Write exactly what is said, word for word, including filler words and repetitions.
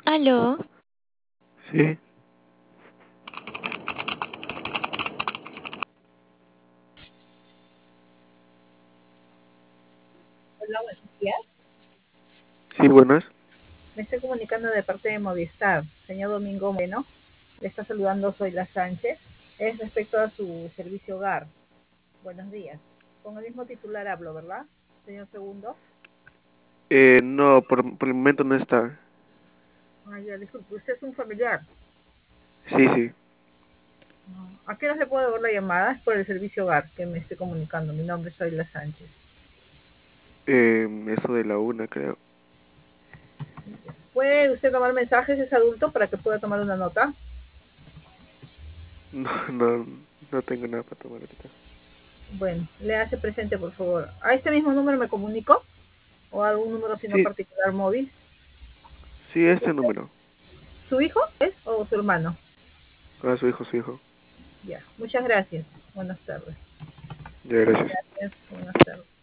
Aló, Sí, Hola, buenos días. sí, buenas. Me estoy comunicando de parte de Movistar. Señor Domingo Moreno, le está saludando, soy la Sánchez. Es respecto a su servicio hogar. Buenos días. Con el mismo titular hablo, ¿verdad, señor Segundo? Eh, no, por, por el momento no está. Ah, ya, disculpe, usted es un familiar. Sí, sí. ¿A qué hora le puedo devolver la llamada? Es por el servicio hogar que me estoy comunicando. Mi nombre es Soyla Sánchez. Eh, eso de la una, creo. ¿Puede usted tomar mensajes? ¿Es adulto para que pueda tomar una nota? No, no, no tengo nada para tomar ahorita. Bueno, le hace presente, por favor. ¿A este mismo número me comunico? ¿O a algún número sino Sí, particular móvil? sí, este número. ¿Su hijo es o su hermano? Ah, su hijo, su hijo. Ya, muchas gracias. Buenas tardes. Ya, gracias. Gracias, buenas tardes.